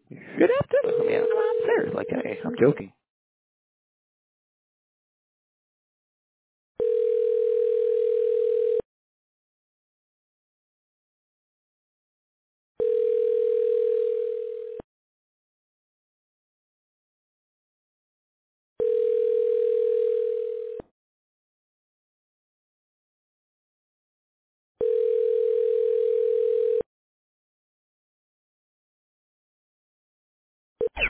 You should have to. I mean, I'm serious. Like, hey, I'm joking.